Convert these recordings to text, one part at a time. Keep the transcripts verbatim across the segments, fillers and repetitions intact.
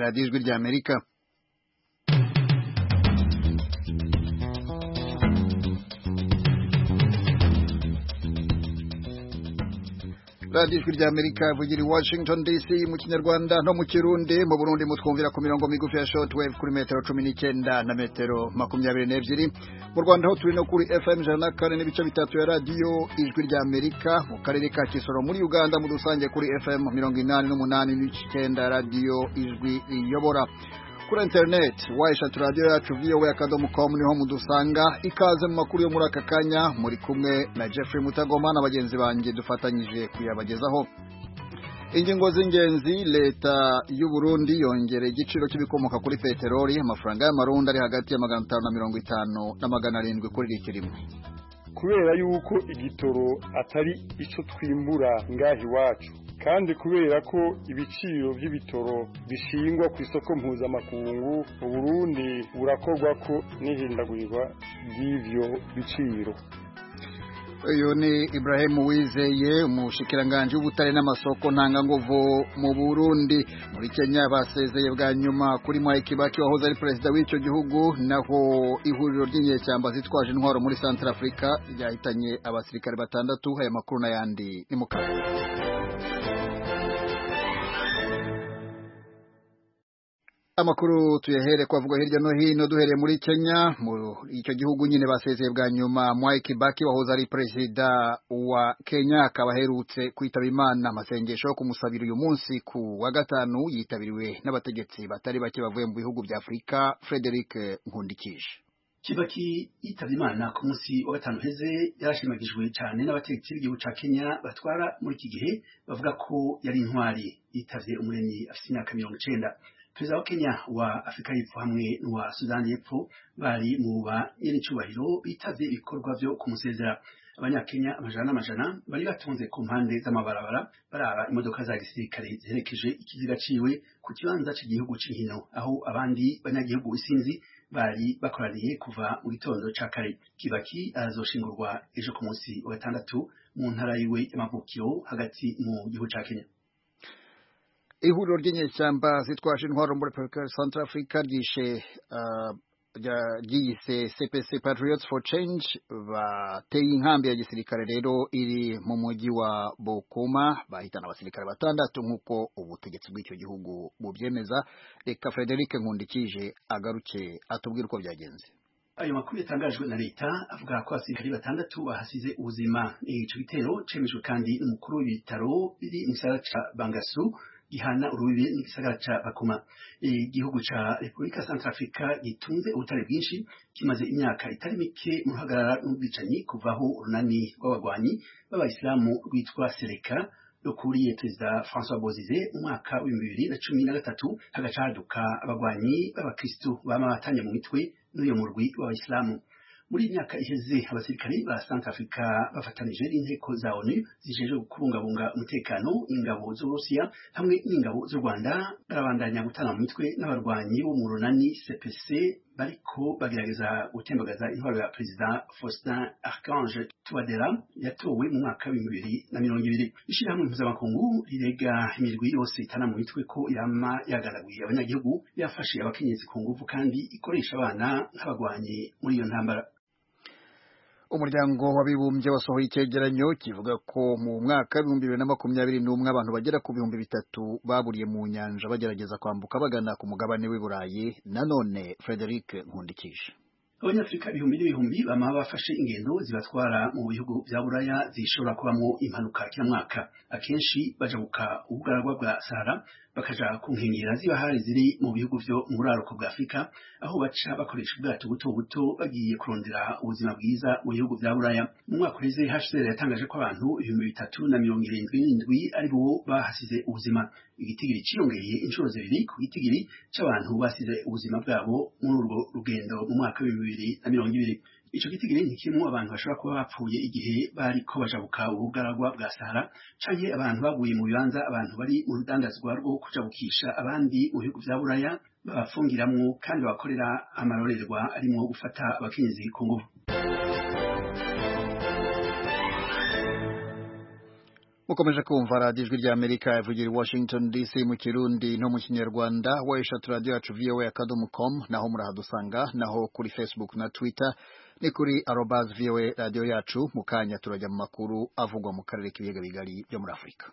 radiyo ijwi rya Amerika. radiyo ijwi rya Amerika vugira i Washington D C mu Kinyarwanda no mu Kirundi. Mu Burundi mutwumvira ku mirongo migufi ya shortwave kuri metero cumi n'icyenda na metero makumyabiri n'ebyiri. Mu Rwanda ho turi no kuri F M ijana na kane n'ibice bitatu ya radiyo ijwi rya Amerika. Mu karere ka Kisoro muri Uganda mu dusange kuri F M mirongo inani n'umunani n'ibice icyenda ya radiyo ijwi iyobora. Kuri internet wayishatu radio yacu V O A akadomo com niho mudusanga. Ikaze mu makuru yo muri aka kanya, muri kumwe na Jeffrey Mutagoma na bagenzi banjye dufatanyije kuyabagezaho. Ingingo z'ingenzi: leta y'u Burundi yongera igiciro cy'ibikomoka kuri peteroli. Amafaranga y'amarundi ari hagati ya magana atanu na mirongo itanu na magana arindwi kuri litiro imwe. Kubera yuko igitoro atari ico twimbura ngahi wacu, kandi kubera ko ibiciro by'ibitoro bishingwa ku isoko mpuzamakungu, u Burundi burakorwa ko n'ihindagurwa ry'ivyo biciro. Uyu ni Ibrahim Uwizeye, umushikiranganje w'ubutare n'amasoko ntanganguvu mu Burundi. Muri Kenya basezeye bwa nyuma kuri Mwai Kibaki wahoze ari perezida w'icyo gihugu, naho ihuriro ry'inyeshyamba zitwaje intwaro muri Central Africa ryahitanye abasirikare batandatu. Aya makuru n'ayandi ni mukaba. Amakuru tuyahere kwavuga hirya no hino, duhereye muri Kenya. Mu icyo gihugu nyine basezeye bwa nyuma Mwai Kibaki wahoze ari perezida wa Kenya, akaba aherutse kwitaba Imana. Amasengesho yo kumusabira uyu munsi ku wa gatanu yitabiriwe n'abategetsi batari bake bavuye mu bihugu bya Afurika. Frederic Nkundikije. Kibaki yitavye Imana ku munsi wa gatanu heze yarashimagijwe cyane n'abategetsi b'igihugu ca Kenya batwara muri iki gihe, bavuga ko yari intwari. Yitavye umuremyi afite imyaka mirongo icenda. Perezida wa Kenya, wa Afrika y'Epfo hamwe n'uwa Sudani y'Epfo bari mu ba nyir'icyubahiro bitavye ibikorwa vyo kumusezera. Abanyakenya amajana n'amajana bari batonze ku mpande z'amabarabara baraba imodoka za gisirikare ziherekeje ikiziga ciwe ku kibanza cy'igihugu cy'inkino, aho abandi banyagihugu isinzi bari bakoraniye kuva mu gitondo ca kare. Kibaki azoshingurwa ejo ku munsi wa gatandatu mu ntara yiwe y'amavukiro hagati mu gihugu ca Kenya. Ihuriro ry'inyeshyamba zitwaje intwaro muri Central Africa ryishe uh, ryise C P C Patriots for Change bateye inkambi ya gisirikare rero iri mu mujyi wa Bokoma, bahitana abasirikare batandatu nk'uko ubutegetsi bw'icyo gihugu bubyemeza. Reka Frederic Nkundikije agaruke atubwira uko byagenze. Ayo makuru yatangajwe na leta avuga ko abasirikare batandatu bahasize ubuzima. Ico gitero cemejwe kandi n'umukuru w'ibitaro biri mu gisagara ca Bangasu gihana urubibe n'igisagara ca Bakoma. Igihugu ca Repubulika Central Africa gitunze ubutare bwinshi, kimaze imyaka itari mike mu ruhagarara n'ubwicanyi kuvaho urunani rw'abagwanyi b'abayisilamu rwitwa Seleka rukuriye Perezida François Bozize mu mwaka w'ibihumbi bibiri na cumi na gatatu, hagaca haduka abagwanyi b'abakristu bama batanye mu mitwe n'uyo murwi w'abayisilamu. Muri imyaka iheze abasirikari ba Central Africa bafatanije n'inteko za ONU zijejwe kubungabunga umutekano, ingabo z'Uburusiya hamwe n'ingabo z'u Rwanda barabandanya gutana mu mitwe n'abarwanyi bo mu runani C P C bariko bagerageza gutembagaza intwaro ya Perezida Faustin Archange Touadera yatowe mu mwaka w'ibihumbi bibiri na mirongo ibiri. Ishirahamwe mpuzamakungu rirega imirwi yose itana mu mitwe ko irama yagaraguye abanyagihugu, yafashe abakenyezi ku nguvu kandi ikoresha abana nk'abagwanyi muri iyo ntambara. Umuryango w'abibumbye wasohoye icyegeranyo kivuga ko mu mwaka w'ibihumbi bibiri na makumyabiri n'umwe abantu bagera ku bihumbi bitatu baburiye mu nyanja bagerageza kwambuka bagana ku mugabane w'i Burayi. Nanone Frederic Nkundikije. Abanyafrika ibihumbi n'ibihumbi bama bafashe ingendo zibatwara mu bihugu vya Buraya zishobora kubamwo impanuka kila mwaka. Akenshi bajabuka ubugaragwa bwa Sahara bakaja ku nkengera z'ibahari ziri mu bihugu vyo mu buraruko bwa Afrika, aho baca bakoresha ubwato buto buto bagiye kurondera ubuzima bwiza mu bihugu vya Buraya. Mu mwaka uheze H C R yatangaje ko abantu ibihumbi bitatu na mirongo irindwi n'indwi ari bo bahasize ubuzima. Igitigiri ciyongereye inshuro zibiri ku gitigiri c'abantu basize ubuzima bwabo muri urwo rugendo mu mwaka w'ibihumbi bibiri na mirongo ibiri. Ico gitigiri ntikimwe abantu bashobora kuba bapfuye igihe bariko bajabuka ubugaragwa bwa Sahara, canke abantu baguye mu bibanza abantu bari mu rudandazwa rwo kujabukisha abandi mu bihugu vya Buraya babafungiramwo kandi bakorera amarorerwa arimwo gufata abakenyezi ku nguvu. mukomeje kumva radiyo ijwi rya Amerika ivugira i Washington D C mu Kirundi no mu Kinyarwanda, wayishatu radio yacu v o a akadomo com, naho murahadusanga, naho kuri Facebook na Twitter ni kuri arobase v o a radio yacu. Mu kanya turajya mu makuru avugwa mu karere k'ibiyaga bigari byo muri Afurika.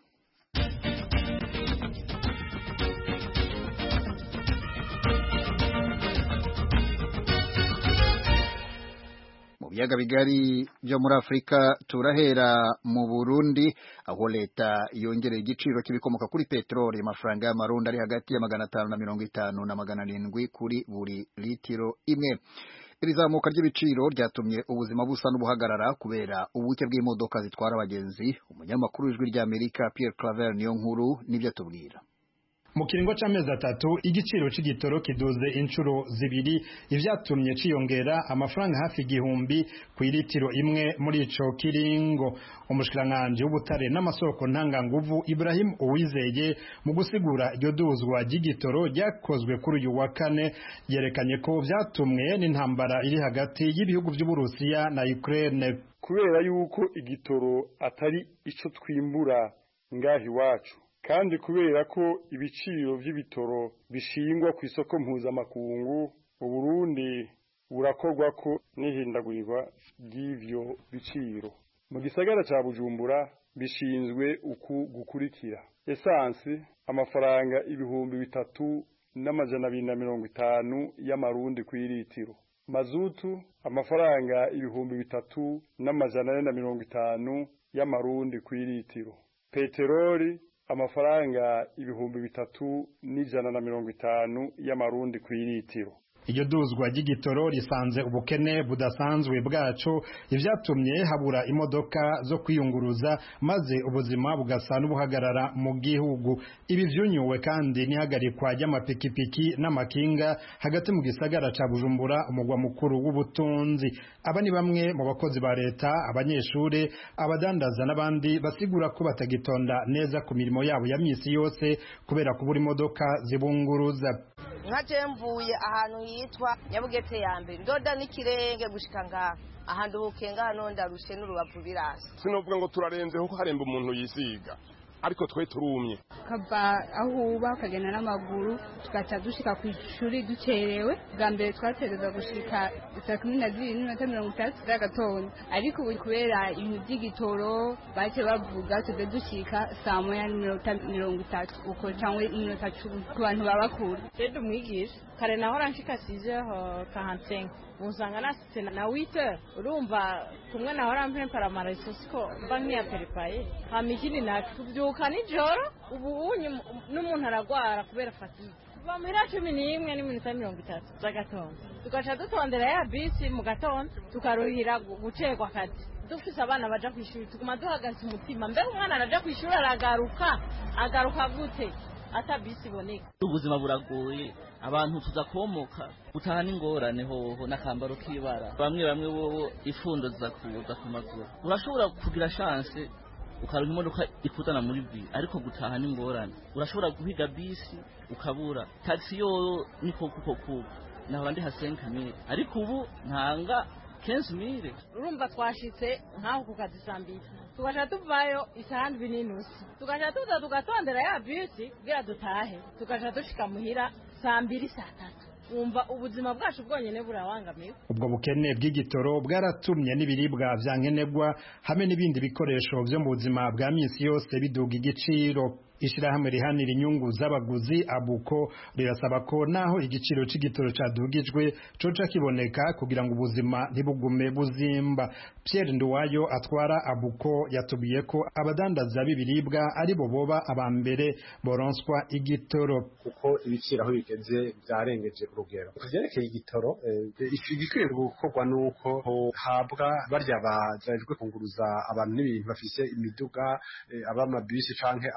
Biyaga bigari byo muri Afrika turahera mu Burundi, aho leta yongereye igiciro kibikomoka kuri petroli amafaranga y'amarundi ari hagati ya magana atanu na mirongo itanu na magana arindwi kuri buri litiro imwe. Iri zamuka ry'ibiciro ryatumye ubuzima busa n'ubuhagarara kubera ubuke bw'imodoka zitwara abagenzi. Umunyamakuru w'ijwi rya Amerika Pierre Claver niyo nkuru nibyo tubwira. Mu kiringo c'amezi atatu igiciro c'igitoro kiduze inshuro zibiri, ivyatumye ciyongera amafaranga hafi igihumbi ku litiro imwe muri ico kiringo. Umushikiranganje w'ubutare n'amasoko ntanganguvu Ibrahim Uwizeye mu gusigura iryo duzwa ry'igitoro ryakozwe kuri uyu wa kane yerekanye ko vyatumwe n'intambara iri hagati y'ibihugu vy'Uburusiya na Ukraine. Kubera yuko igitoro atari ico twimbura ngahi iwacu, kandi kubera ko ibiciro vy'ibitoro bishingwa ku isoko mpuzamakungu, Uburundi burakorwa ko n'ihindagurwa ry'ivyo biciro. Mu gisagara ca Bujumbura bishinzwe uku gukurikira: esansi amafaranga ibihumbi bitatu n'amajana abiri na mirongo itanu y'amarundi ku litiro, mazutu amafaranga ibihumbi bitatu n'amajana ane na mirongo itanu y'amarundi ku litiro, peteroli amafaranga ibihumbi bitatu n'ijana na mirongo itanu y'amarundi ku litiro. Iryo duzwa ry'igitoro risanze ubukene budasanzwe bwacu, ivyatumye habura imodoka zo kwiyunguruza maze ubuzima bugasa n'ubuhagarara mu gihugu. Ibi vyunyuwe kandi nihagarikwa ry'amapikipiki n'amakinga hagati mu gisagara ca Bujumbura, umugwa mukuru w'ubutunzi. Aba ni bamwe mu bakozi ba leta, abanyeshure, abadandaza n'abandi basigura ko batagitonda neza ku mirimo yabo ya misi yose kubera kubura imodoka zibunguruza. Nkaje mvuye ahantu yitwa Nyabugete ya mbere ndoda n'ikirenge gushika ngaha ahantu bukenga hano ndarushe n'urubavu birasa. Sinovuga ngo turarenze ho haremba umuntu yisiga, ariko twe turumye. Kava aho uba ukagenda n'amaguru tugaca dushika ku ishuri ducerewe. Bwa mbere twatereza gushika saa kumi na zibiri n'iminota mirongo itatu z'agatondo, ariko ubu kubera ibintu by'igitoro bace bavuga tuze dushika saa moya n'iminota mirongo itatu uko cyangwa iminota cumi ku bantu babakura. Rero umwigisha kare nahora nshika size quarante-cinq musanga nasitse na huit heures, urumva kumwe nahora mpempara amarisosiko mba nk'iya peripaye hamikini natubyuka nijoro. Ubu unye n'umuntu aragwara kubera fatigue kuva muri cumi n'imwe n'iminota mirongo itatu z'agatondo tugaca dutondera ya bisi mu gatondo tukaruhira gucerwa akazi. Dufise abana baja kwishuri tuguma duhagaze umutima, mbere umwana araja kwishuri aragaruka agaruka gute ata bisi boneka. Ubuzima buragoye, abantu tuza komoka gutaha n'ingorane hoho n'akambaro k'ibara. Bamwe bamwe bobo ifundo ziza kuza ku maguru, urashobora kugira chance ukaronka imodoka ikutana muri bi, ariko gutaha n'ingorane. Urashobora guhiga bisi ukabura, taxi yo niko kuko kuko naho bandi hasenka mire, ariko ubu ntanga quinze mille. Urumva twashitse nkaho kukazisambira tugasha tuvayo isahani bininusi tugasha tuza tugatondera ya bisi kugira dutahe tugasha dushika muhira saa mbiri saa tatu. Umva ubuzima bwacu bwonyene burawangamiwe. Ubwo bukene bw'igitoro bwaratumye n'ibiribwa vyankenegwa hamwe n'ibindi bikoresho vyo mu buzima bwa misi yose biduga igiciro. Ishirahamwe rihanira inyungu z'abaguzi Abuko rirasaba ko naho igiciro c'igitoro cadugijwe coca kiboneka kugira ngo ubuzima ntibugume buzimba. Pierre Nduwayo atwara Abuko yatubiye ko abadandaza b'ibiribwa ari bo boba abambere boronswa igitoro kuko ibiciro aho bigeze byarengeje urugero. Kuvyerekeye igitoro igikwiye gukorwa nuko habwa barya bajejwe kunguruza abantu n'ibintu bafise imiduga abama bisi canke ama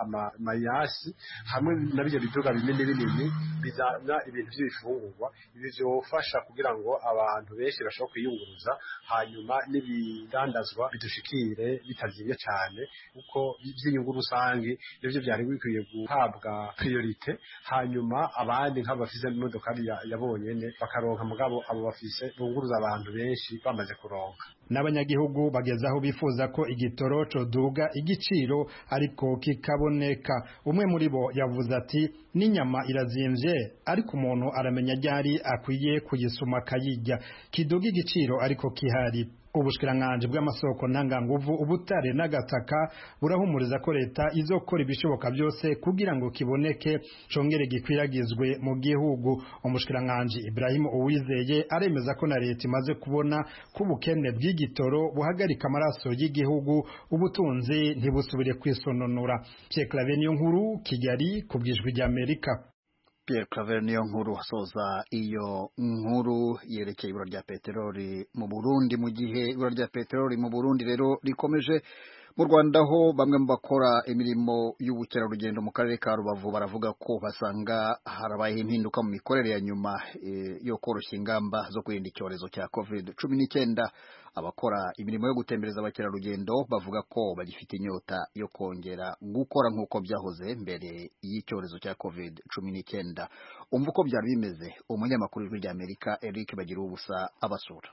mayasi hamwe na bijya biduga binini binini bizana ibintu by'ibifungurwa ibi byofasha kugira ngo abantu benshi bashobora kwiyunguruza hanyuma n'ibidandazwa bidushikire bitazibye cyane kuko by'inyungu rusange nivyo byari bikwiye guhabwa priorite hanyuma abandi nk'abafise imodoka yabonyene bakaronka mugabo abo bafise bunguruza abantu benshi bamaze kuronka. N'abanyagihugu bagezaho bifuza ko igitoro coduga igiciro ariko kikaboneka. Umwe muri bo yavuze ati n'inyama irazimvye ariko umuntu aramenya ryari akwiye kuyisuma akayirya, kiduga igiciro ariko kihari. Ubushikiranganje bw'amasoko ntanganguvu ubutare n'agataka burahumuriza ko leta izokora ibishoboka byose kugira ngo kiboneke congere gikwiragizwe mu gihugu. Umushikiranganje Ibrahim Uwizeye aremeza ko na leta imaze kubona ko ubukene bw'igitoro buhagarika amaraso y'igihugu, ubutunzi ntibusubire kwisononora. Pierre Claver Niyonkuru, Kigali, kubwijwi rya Amerika. Pierre Claver Niyonkuru asoza iyo nkuru yerekeye ibura rya peteroli mu Burundi, mu gihe ibura rya peteroli mu Burundi rero rikomeje. Mu Rwanda ho bamwe mu bakora imirimo y'ubukerarugendo mu karere ka Rubavu baravuga ko basanga harabaye impinduka mu mikorere ya nyuma e, yo koroshya ingamba zo kwirinda icyorezo cya covid cumi n'icyenda. Abakora imirimo yo gutembereza abakerarugendo bavuga ko bagifite inyota yo kongera gukora nk'uko byahoze mbere y'icyorezo cya covid cumi n'icyenda. Umva uko byari bimeze umunyamakuru w'Ijwi rya Amerika Eric Bagira ubusa abasura.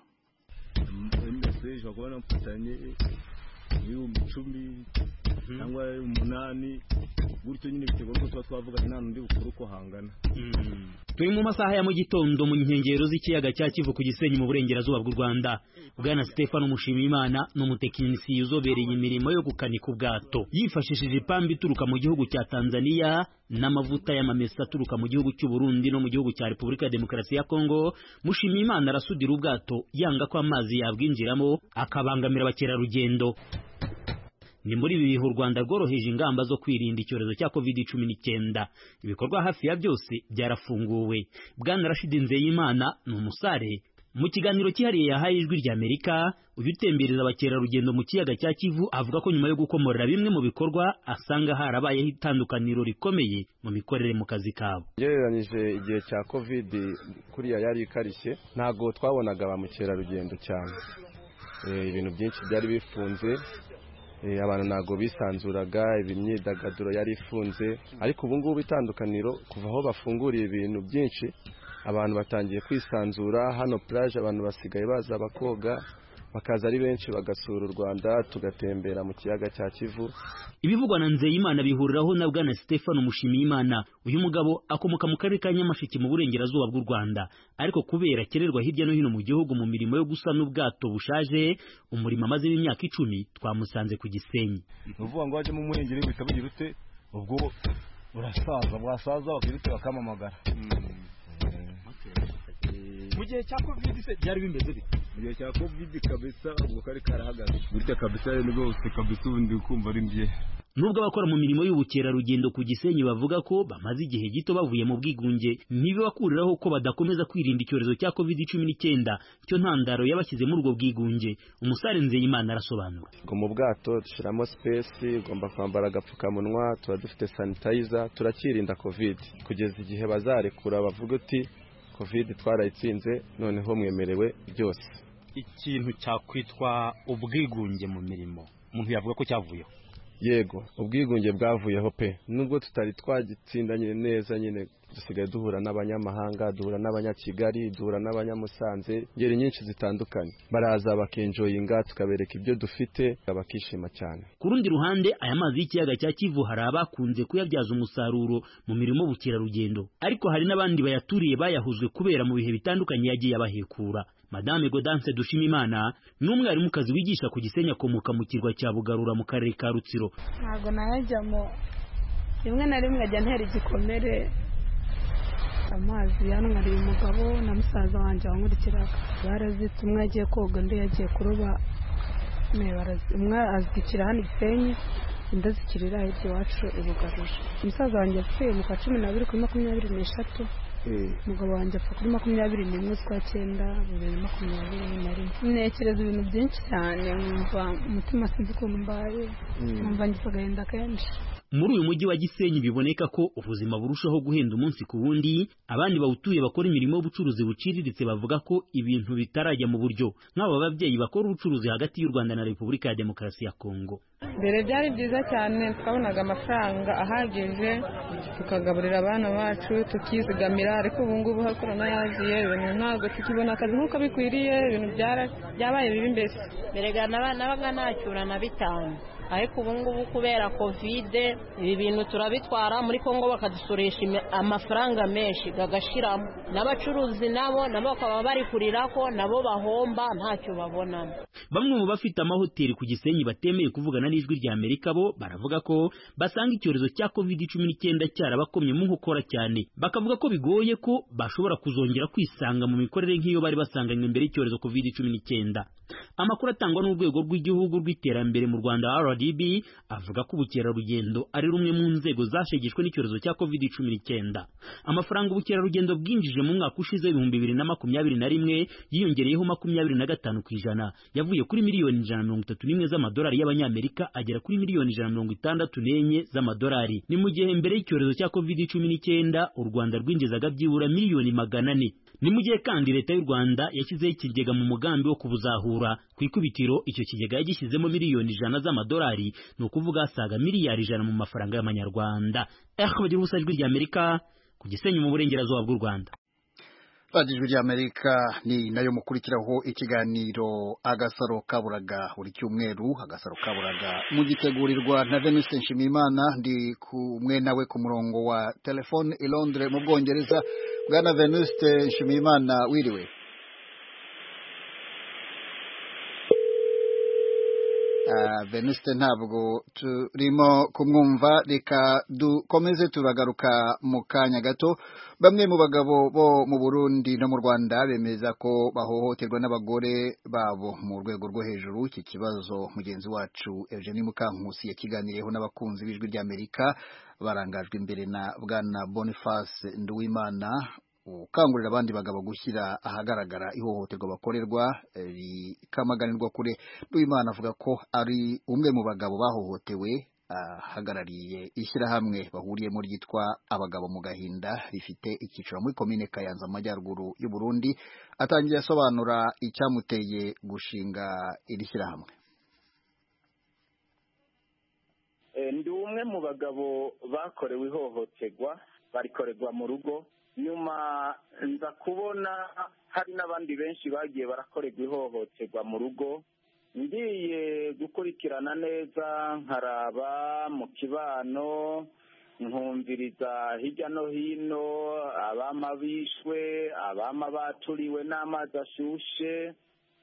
ibihumbi icumi cyangwa umunani gutyo nyine bitewe n'uko tuba twavuganye nta n'undi bukuru uko hangana. Turi mu masaha ya mu gitondo mu nkengero z'ikiyaga cya Kivu ku Gisenyi mu burengerazuba bw'u Rwanda. Bwana Stefano Mushimiyimana n'umutekinisiye uzobereye imirimo yo gukanika ubwato yifashishije ipambi ituruka mu gihugu cya Tanzania n'amavuta y'amamesa aturuka mu gihugu cy'u Burundi no mu gihugu cya Repubulika ya Demokarasi ya Kongo. Mushimiyimana arasudira ubwato yanga ko amazi yabwinjiramo akabangamira abakerarugendo. Ni muri ibi bihe u Rwanda rworoheje ingamba zo kwirinda icyorezo cya covid cumi n'icyenda. Ibikorwa hafi ya byose byarafunguwe. Bwana Rashid Nzeyimana ni umusare. Mu kiganiro cyihariye yahaye Ijwi rya Amerika, uyu utembereza abakerarugendo mu kiyaga cya Kivu avuga ko nyuma yo gukomorera bimwe mu bikorwa asanga harabayeho itandukaniro rikomeye mu mikorere mu kazi kabo. Gereranyije igihe cya covid kuriya yari ikarishye ntago twabonaga ba mukerarugendo cyane. E, ibintu byinshi byari bifunze, abantu ntago bisanzuraga, imyidagaduro yari ifunze, ariko ubu ngubu itandukaniro kuva aho bafunguriye ibintu byinshi abantu batangiye kwisanzura. Hano plage abantu basigaye baza bakoga bakaza ari benshi bagasura u Rwanda tugatembera mu kiyaga cya Kivu. Ibivugwa na Nzeyimana bihuriraho na Bwana Stefano Mushimiyimana. Uyu mugabo akomoka mu karere ka Nyamasheke mu burengerazuba bw'u Rwanda, ariko kubera kererwa hirya no hino mu gihugu mu mirimo yo gusana ubwato bushaje, umurimo amaze imyaka icumi twamusanze ku Gisenyi. Uvuga ngo waje mu murengere bitabugira ute ubwo urasaza bwasaza bakirute bakamamagara. Mu gihe cya covid se byari bimeze bite? Mu gihe cya covid kabisa ubwo kari karahagaze burya kabisa rwose kabisa ubundi kumva ari mbye. Nubwo abakora mu mirimo y'ubukerarugendo ku Gisenyi bavuga ko bamaze igihe gito bavuye mu bwigunge, ntibibakuriraho ko badakomeza kwirinda icyorezo cya covid cumi n'icyenda cyo ntandaro yabashyize muri ubwo bwigunge. Umusare Nzeyimana arasobanura. Ngo mu bwato dushiramo space, ugomba kwambara agapfukamunwa, tuba dufite sanitizer, turakirinda covid kugeza igihe bazarekura bavuga uti covid twarayitsinze noneho mwemerewe byose. Ikintu cyakwitwa ubwigunge mu mirimo umuntu yavuga ko cyavuyeho. Yego, ubwigunge bwavuyeho pe, nubwo tutari twagitsindanye neza nyine dusigaye duhura n'abanyamahanga, duhura n'abanyakigali, duhura n'abanyamusanze, ngeri nyinshi zitandukanye. Baraza bakenjoyinga tukabereka ibyo dufite bakishima cyane. Ku rundi ruhande aya mazi y'ikiyaga cya Kivu hari abakunze kuyabyaza umusaruro mu mirimo y'ubukerarugendo, ariko hari n'abandi bayaturiye bayahuzwe kubera mu bihe bitandukanye yagiye abahekura. Madame Godance Dushimimana ni umwarimukazi wigisha ku Gisenyi akomoka mu kirwa cya Bugarura mu karere ka Rutsiro. Ntago nayajyamo, rimwe na rimwe ajya ntera igikomere. Amazi yanwariye umugabo na musaza wanjye wankurikiraga, barazita umwe agiye koga undi yagiye kuroba, umwe azikira hano Gisenyi undi azikirira hirya iwacu i Bugarura. Umusaza wanjye yapfuye mu kwa cumi n'abiri kuri makumyabiri n'eshatu, umugabo wanjye apfa kuri makumyabiri n'imwe z'ukwa cyenda bibiri na makumyabiri na rimwe. Ntekereza ibintu byinshi cyane, nkumva umutima sinzi ukuntu mbaye, nkumva ngize agahinda kenshi. muri uyu mujyi wa Gisenyi biboneka ko ubuzima burushaho guhenda umunsi ku wundi. Abandi bawutuye bakora imirimo y'ubucuruzi buciriritse bavuga ko ibintu bitarajya mu buryo, nk'aba babyeyi bakora ubucuruzi hagati y'u Rwanda na Repubulika ya Demokarasi ya Kongo. Mbere byari byiza cyane, twabonaga amafaranga ahagije tukagaburira abana bacu tukizigamira, ariko ubu ngubu ha korona yaziye ibintu ntabwo tukibona akazi nk'uko bikwiriye, ibintu byabaye bibi. Mbese mbere nabaga nacyura na bitanu, ariko ubu ngubu kubera kovide ibi bintu turabitwara muri Kongo bakadusoresha amafaranga menshi gagashiramo, n'abacuruzi nabo nabo bakaba bari kurira ko nabo bahomba ntacyo babonamo. Bamwe mu bafite amahoteli ku Gisenyi batemeye kuvugana n'ijwi rya Amerika bo baravuga ko basanga icyorezo cya covid cumi n'icyenda cyarabakomye mu nkokora cyane, bakavuga ko bigoye ko bashobora kuzongera kwisanga mu mikorere nk'iyo bari basanganywe mbere y'icyorezo covid cumi n'icyenda. Amakuru atangwa n'urwego rw'igihugu rw'iterambere mu Rwanda R D B avuga ko ubukerarugendo ari rumwe mu nzego zashegeshwe n'icyorezo cya covid cumi n'icyenda. Amafaranga ubukerarugendo bwinjije mu mwaka ushize ibihumbi bibiri na makumyabiri na rimwe yiyongereyeho makumyabiri na gatanu ku ijana, yavuye kuri miliyoni ijana na mirongo itatu n'imwe z'amadolari y'abanyamerika agera kuri miliyoni ijana na mirongo itandatu n'enye z'amadolari. Ni mu gihe mbere y'icyorezo cya covid cumi n'icyenda u Rwanda rwinjizaga byibura miliyoni magana ane. Ni mu gihe kandi leta y'u Rwanda yashyizeho ikigega mu mugambi wo kubuzahura. Ku ikubitiro icyo kigega yagishyizemo miliyoni ijana z'amadolari, ni ukuvuga asaga miliyari ijana mu mafaranga y'amanyarwanda. Bagira ubusa ijwi rya Amerika ku Gisenyi mu burengerazuba bw'u Rwanda. Ijwi rya Amerika ni nayo mukurikiraho ikiganiro Agasaro Kaburaga buri cyumweru. Agasaro Kaburaga mugitegurirwa na Venuste Nshimiyimana, ndi kumwe nawe ku murongo wa telefone i Londres mu Bwongereza. Bwana Venuste Nshimiyimana, wiriwe? Uh, Venuste ntabwo turimo kumwumva, reka dukomeze turagaruka mu kanya gato. Bamwe mu bagabo bo mu Burundi no mu Rwanda bemeza ko bahohoterwa n'abagore babo mu rwego rwo hejuru. Iki kibazo mugenzi wacu Eugenie Mukankusi yakiganiriyeho n'abakunzi b'ijwi rya Amerika, barangajwe imbere na Bwana Boniface Nduwimana ukangurira abandi bagabo gushyira ahagaragara ihohoterwa bakorerwa rikamaganirwa kure. Nduwimana avuga ko ari umwe mu bagabo bahohotewe, ahagarariye ishyirahamwe bahuriyemo ryitwa Abagabo mu Gahinda, rifite icyiciro muri komine Kayanza mu majyaruguru y'u Burundi. Atangiye asobanura icyamuteye gushinga iri shyirahamwe. Ndi umwe mu bagabo bakorewe ihohoterwa, barikorerwa mu rugo. Nyuma nza kubona hari n'abandi benshi bagiye barakorerwa ihohoterwa mu rugo. Ngiye gukurikirana neza, nkaraba mu kibano, nkumviriza hirya no hino abama bishwe, abama baturiwe n'amazi ashushe.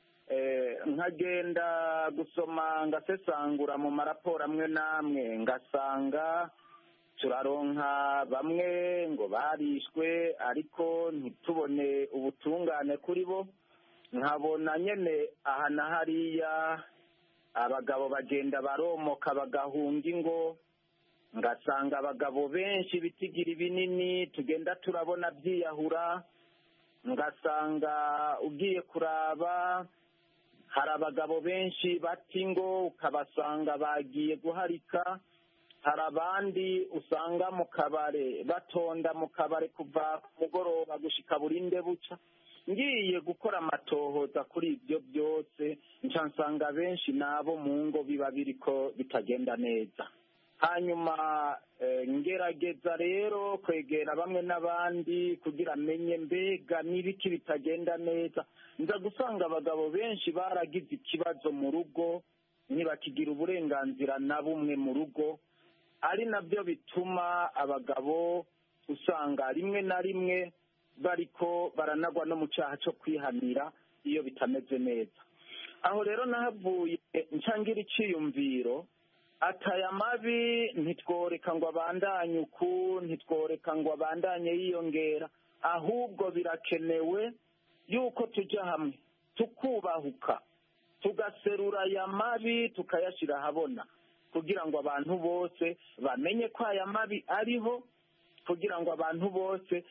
Nkagenda gusoma ngasesangura mu maraporo amwe n'amwe, ngasanga turaronka bamwe ngo barishwe ariko ntitubone ubutungane kuri bo. Nkabona nyene aha na hariya abagabo bagenda baromoka bagahunga ingo, ngasanga abagabo benshi bitigira binini tugenda turabona byiyahura. Ngasanga ugiye kuraba hari abagabo benshi bata ingo ukabasanga bagiye guharika. Hari abandi usanga mu kabare batonda mu kabare kuva mugoroba gushika burinde buca. Ngiye gukora amatohoza kuri ibyo byose nsanga benshi nabo mu ngo biba biriko bitagenda neza. Hanyuma e, ngerageza rero kwegera bamwe n'abandi kugira menye mbega n'ibiki bitagenda neza. Nza gusanga abagabo benshi baragize ikibazo mu rugo, ntibakigira uburenganzira na bumwe mu rugo. Ari nabyo bituma abagabo usanga rimwe na rimwe bariko baranagwa no mu cyaha cyo kwihanira iyo bitameze neza. Aho rero nahavuye nshangira iciyumviro, ataya mabi ntitworeka ngo abandanye uku, ntitworeka ngo abandanye yiyongera, ahubwo birakenewe yuko tujya hamwe tukubahuka, tugaserura aya mabi tukayashyira ahabona, kugira ngo abantu bose bamenye ko aya mabi ariho, kugira ngo abantu bose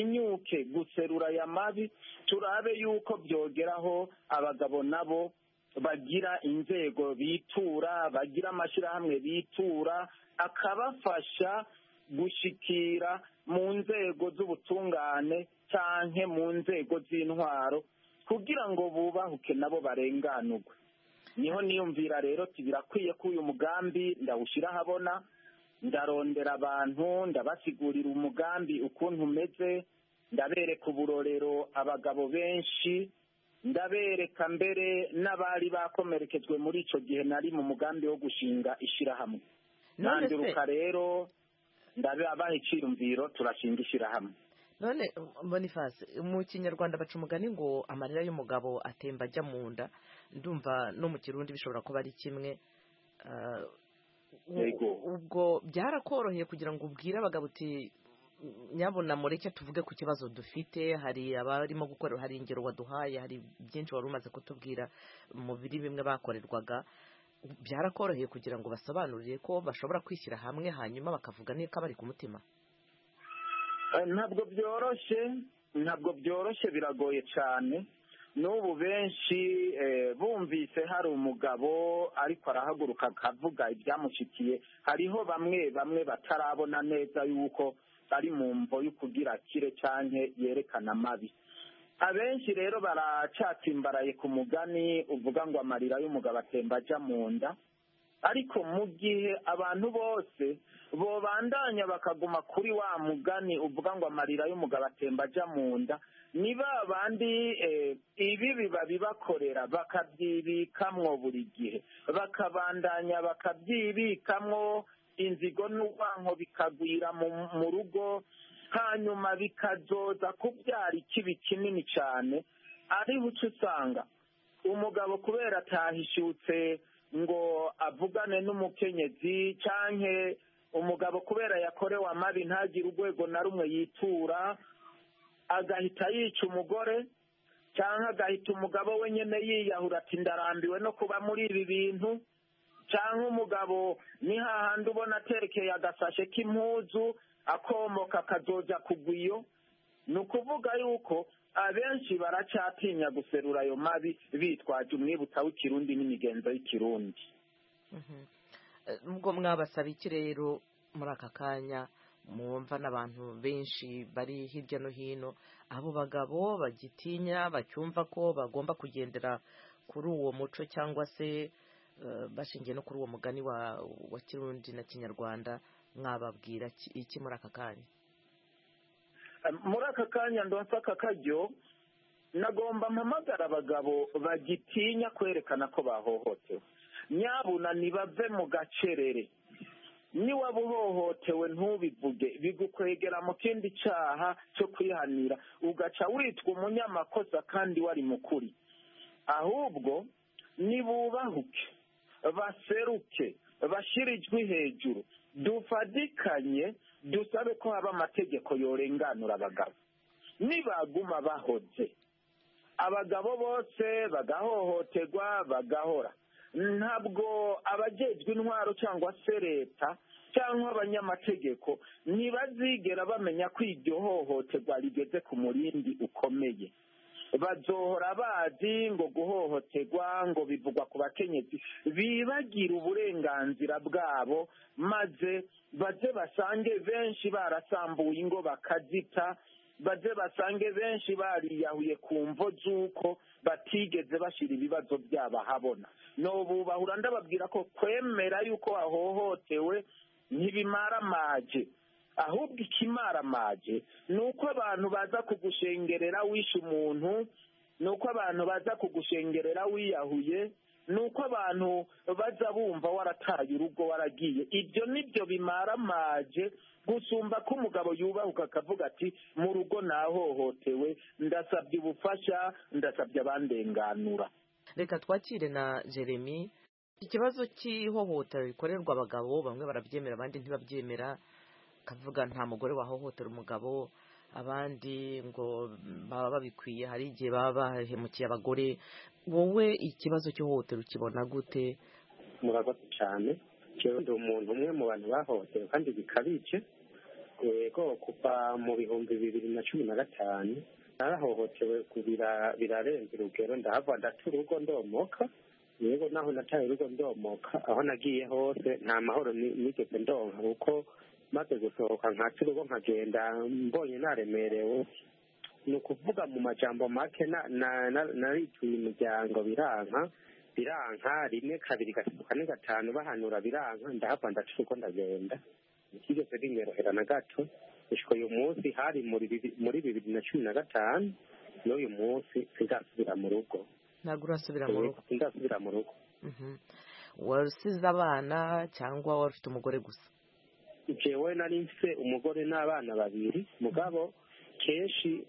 batinyuke guserura aya mabi. Turabe yuko byogeraho abagabo nabo bagira inzego bitura bagira amashyirahamwe bitura akabafasha gushikira mu nzego z'ubutungane canke mu nzego z'intwaro kugira ngo bubahuke nabo barenganurwe. Niho niyumvira rero birakwiye ko uyu mugambi ndawushyira ahabona, ndarondera abantu ndabasigurira umugambi ukuntu umeze, ndabereka uburorero abagabo benshi, ndabereka mbere n'abari bakomerekejwe muri icyo gihe nari mu mugambi wo gushinga ishyirahamwe. Nanduruka rero ndabaha icyiyumviro turashinga ishyirahamwe. None Boniface, mu kinyarwanda baca umugani ngo amarira y'umugabo atemba ajya mu nda, ndumva no mu kirundi bishobora kuba ari kimwe. Ubwo byarakoroheye kugira ngo ubwire abagabo uti nyabona mureke tuvuge ku kibazo dufite, hari abarimo gukora, hari ingero waduhaye, hari byinshi wari umaze kutubwira mu biri bimwe bakorerwaga, byarakoroheye kugira ngo basobanurire ko bashobora kwishyira hamwe hanyuma bakavuga niko bari ku mutima? Ntabwo byoroshye, ntabwo byoroshye, biragoye cyane. N'ubu benshi bumvise hari umugabo ariko arahaguruka akavuga ibyamushikiye, hariho bamwe bamwe batarabona neza yuko ari mu mvo yo kugira kire cyane yerekana amabi. Abenshi rero baracatsimbaraye ku mugani uvuga ngo amarira y'umugabo atemba ajya mu nda, ariko mu gihe abantu bose bobandanya bakaguma kuri wa mugani uvuga ngo amarira y'umugabo atemba ajya mu nda, ni ba bandi ibibi babibakorera bakabyibikamwo buri gihe, bakabandanya bakabyibikamwo, inzigo n'urwanko bikagwira mu rugo, hanyuma bikazoza kubyara ikibi kinini cyane. Ari buce usanga umugabo kubera atahishutse ngo avugane n'umukenyezi, canke umugabo kubera yakorewe amabi ntagire urwego na rumwe yitura, agahita yica umugore, cyangwa agahita umugabo we nyine yiyahura ati ndarambiwe no kuba muri ibi bintu, cyangwa umugabo ni hahandi ubona aterekeye agasashe k'impuzu akomoka akazoja kugwiyo. Ni ukuvuga yuko abenshi baracyatinya guserura ayo mabi bitwaje umwibutsa w'ikirundi n'imigenzo y'ikirundi. Ubwo mwabasaba iki rero muri aka kanya mwumva n'abantu benshi bari hirya no hino, abo bagabo bagitinya bacyumva ko bagomba kugendera kuri uwo muco cyangwa se bashingiye no kuri uwo mugani wa wa kirundi na kinyarwanda, mwababwira iki muri aka kanya? Muri aka kanya ndonsa aka karyo nagomba mpamagara abagabo bagitinya kwerekana ko bahohotewe, nyabuna nibave mu gacerere. Niba uhohotewe ntubivuge, bigukwegera mu kindi cyaha cyo kwihanira, ugaca witwa umunyamakosa kandi wari mukuri. Ahubwo nibubahuke, baseruke, bashyire ijwi hejuru, dufadikanye, dusabe ko haba amategeko yorenganura abagabo. Nibaguma bahoze, abagabo bose bagahohoterwa bagahora, ntabwo abajejwe intwaro cyangwa se leta cyangwa abanyamategeko ntibazigera bamenya ko iryo hohoterwa rigeze ku murindi ukomeye. Bazohora bazi ngo guhohoterwa ngo bivugwa ku bakenyezi, bibagira uburenganzira bwabo, maze baze basange benshi barasambuye ingo bakazita, baze basange benshi bariyahuye ku mvo z'uko batigeze bashyira ibibazo byabo ahabona. N'ubu bahura ndababwira ko kwemera yuko wahohotewe ntibimara amaje, ahubwo ikimara amaje ni uko abantu baza kugushengerera wishe umuntu, ni uko abantu baza kugushengerera wiyahuye, ni uko abantu baza bumva warataye urugo waragiye. Ibyo nibyo bimara amaje gusumba ko umugabo yubahuka akavuga ati mu rugo nahohotewe, ndasabye ubufasha, ndasabye abandenganura. Reka twakire na Jeremy. Ikibazo cy'ihohotera rikorerwa abagabo, bamwe barabyemera abandi ntibabyemera, kavuga nta mugore wahohotera umugabo, abandi ngo baba babikwiye, hari igihe baba bahemukiye abagore. Wowe ikibazo cy'ihohotera ukibona gute? Murakoze cyane. Jewe ndi umuntu umwe mu bantu bahohotewe kandi bikabije. Yego, kuva mu bihumbi bibiri na cumi na gatanu narahohotewe kubira birarenze urugero, ndahava ndata urugo ndomoka, yego naho nataye urugo ndomoka aho nagiye hose nta mahoro nigeze ndonka kuko maze gusohoka nkaca urugo nkagenda mbonye naremerewe ni ukuvuga mu majambo make narituye imiryango biranka biranka rimwe kabiri gatatu kane gatanu bahanura biranka ndahava ndaca uko ndagenda ntikigeze binyorohera na gato gushika uyu munsi hari muri bibiri na cumi na gatanu n'uyu munsi sinzasubira mu rugo ntabwo urasubira mu rugo sinzasubira mu rugo wasize abana cyangwa wari ufite umugore gusa jewe nari mfise umugore n'abana babiri mugabo kenshi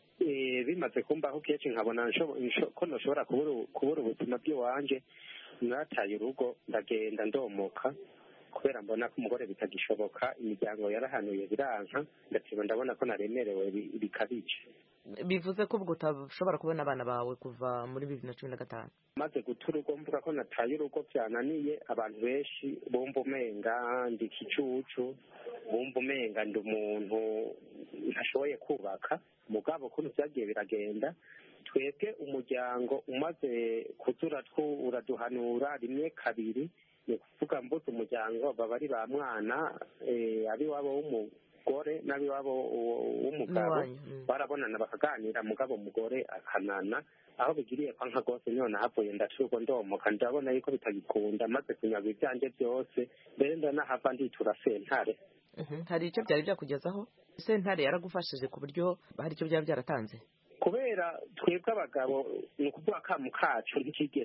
bimaze kumbaho kenshi nkabona ko ntushobora kubura ubuzima bw'iwanje nataye urugo ndagenda ndomoka kubera mbona ko umugore bitagishoboka imiryango yarahanuye biranka ndetse ndabona ko naremerewe bikabije bivuze ko ubwo utashobora kubona abana bawe kuva muri bibiri na cumi na gatanu maze guta urugo mvuga ko nataye urugo byananiye abantu benshi bumva umenga ndi ikicucu bumva umenga ndi umuntu ntashoboye kubaka mugabo ukuntu byagiye biragenda twebwe umuryango umaze kuzura uraduhanura rimwe kabiri ni ukuvuga mbuze umuryango baba ari ba mwana abiwabo w'umugore n'abiwabo w'umugabo barabonana bakaganira mugabo umugore akanana aho bigiriye kwa nka rwose none havuye ndacurwa ndomoka ndabona yuko bitagikunda maze kunyagwa ibyanjye byose mbere ndanahava nditura sentare hari icyo byari byakugezaho sentare yaragufashije ku buryo hari icyo byaba byaratanze kubera twebwe abagabo ni ukuvuga akamu kacu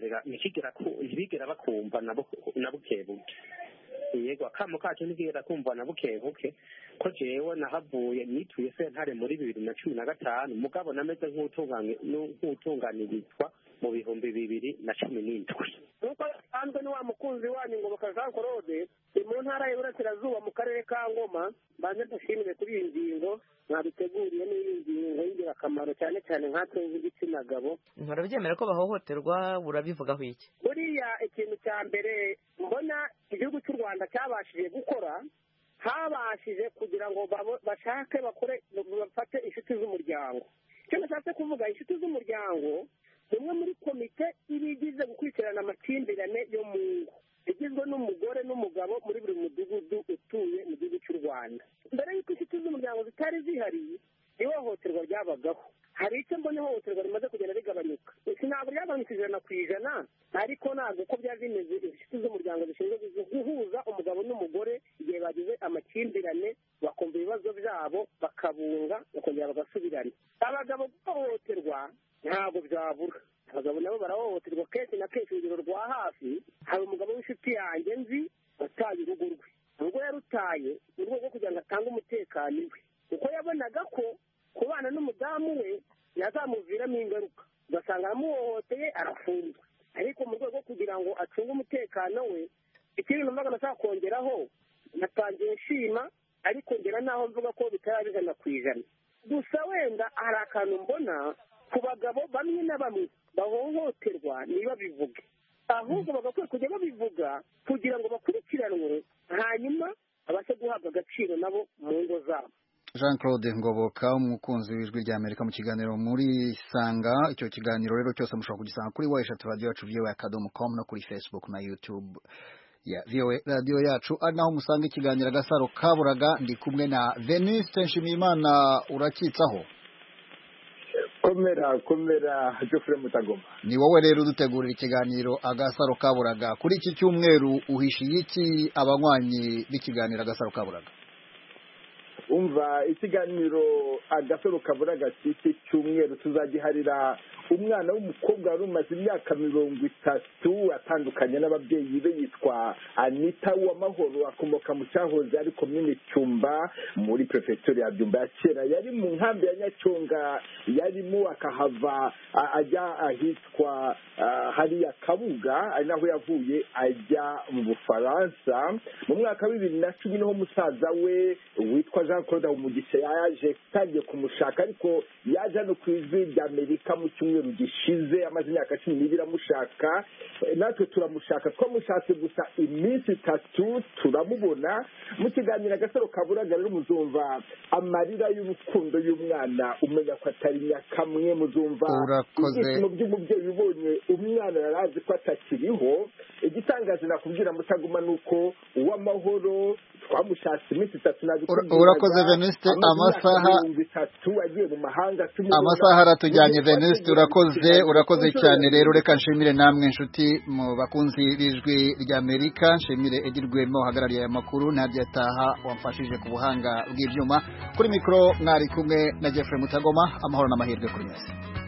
ntibigera bakumva na bukebuke yego akamu kacu ntibigera kumva na bukebuke ko jewe nahavuye nituye sentare muri bibiri na cumi na gatanu mugabo nameze nk'utunganirizwa mu bihumbi bibiri na cumi n'indwi nk'uko bisanzwe ni wa mukunzi wanyu ngoboka Jean Claude ni mu ntara y'Iburasirazuba mu karere ka Ngoma mbanze dushimire kuri iyi ngingo mwabiteguriye n'iyi ngingo y'ingirakamaro cyane cyane nkatwe b'igitsina gabo nturabyemera ko bahohoterwa urabivugaho iki buriya ikintu cya mbere mbona igihugu cy'u Rwanda cyabashije gukora habashije kugira ngo bashake bakore bafate inshuti z'umuryango icyo nashatse kuvuga inshuti z'umuryango umwe muri komite ibigize gukurikirana amakimbirane yo mu ngo igizwe n'umugore n'umugabo muri buri mudugudu utuye mu gihugu cy'u Rwanda mbere y'uko inshuti z'umuryango zitari zihari ihohoterwa ryabagaho hari icyo mbona ihohoterwa rimaze kugenda rigabanyuka iki ntabwo ryagabanutse ijana ku ijana ariko ntabwo uko byari bimeze inshuti z'umuryango zishinzwe guhuza umugabo n'umugore igihe bagize amakimbirane bakumva ibibazo byabo bakabunga bakongera bagasubirana abagabo guhohoterwa ntabwo byabura abagabo nabo barahohoterwa kenshi na kenshi urugero rwa hafi hari umugabo w'inshuti yanjye nzi wataye urugo rwe ubwo yarutaye mu rwego rwo kugira ngo atange umutekano iwe kuko yabonaga ko kubana n'umudamu we yazamuviramo ingaruka ugasanga aramuhohoteye arafunzwe ariko mu rwego rwo kugira ngo acunge umutekano we ikindi numvaga nashaka kongeraho natangiye nshima ariko ngera naho mvuga ko bitarabizana ku ijana gusa wenda hari akantu mbona ku bagabo bamwe na bamwe bahohoterwa niba bivuge ahubwo bagakwiye kujya babivuga kugira ngo bakurikiranwe hanyuma abashe guhabwa agaciro nabo mu ngo zabo Jean Claude Ngoboka umukunzi w'ijwi rya Amerika mu kiganiro muri Sanga icyo kiganiro rero cyose mushobora kugisanga kuri website radio yacu v o a dot com no kuri Facebook na YouTube ya V O A radio yacu ari naho musanga ikiganiro Agasaro Kaburaga ndi kumwe na Veniste Nshimiyimana urakitsaho komera komera Geoffrey Mutagoma ni wowe rero dutegurira ikiganiro Agasaro Kaburaga kuri iki cyumweru uhishiye iki abanywanyi b'ikiganiro Agasaro Kaburaga umva ikiganiro Agasaro Kaburaga cy'iki cyumweru tuzagiharira umwana w'umukobwa wari umaze imyaka mirongo itatu atandukanye n'ababyeyi be yitwa Anita Uwamahoro akomoka mu cyahoze ari komine Cyumba muri prefecture ya Byumba ya kera yari mu nkambi ya Nyacyonga yarimo akahava ajya ahitwa hariya Kabuga ari naho yavuye ajya mu Bufaransa mu mwaka wa bibiri na cumi niho musaza we witwa Jean Claude Umugisha yaje tagiye kumushaka ariko yaje no ku ijwi rya Amerika mu cyumweru cyumweru gishize amaze imyaka cumi n'ibiri amushaka natwe turamushaka twamushatse gusa iminsi itatu turamubona mu kiganiro agasaro kaburaga rero muzumva amarira y'urukundo y'umwana umenya ko atari nyakamwe muzumva ibyishimo by'umubyeyi ubonye umwana yarazi ko atakiriho igitangaje nakubwira mutaguma nuko uw'amahoro twamushatse iminsi itatu urakoze Venuste amasaha agiye mu mahanga amasaha aratujyanye Venuste urakoze urakoze cyane rero reka nshimire namwe inshuti mu bakunzi b'ijwi ry'Amerika nshimire Egirwemo hagarariye aya makuru Nadia Taha wamfashije ku buhanga bw'ibyuma kuri mikro mwari kumwe na Jeffrey Mutagoma amahoro n'amahirwe kuri mwese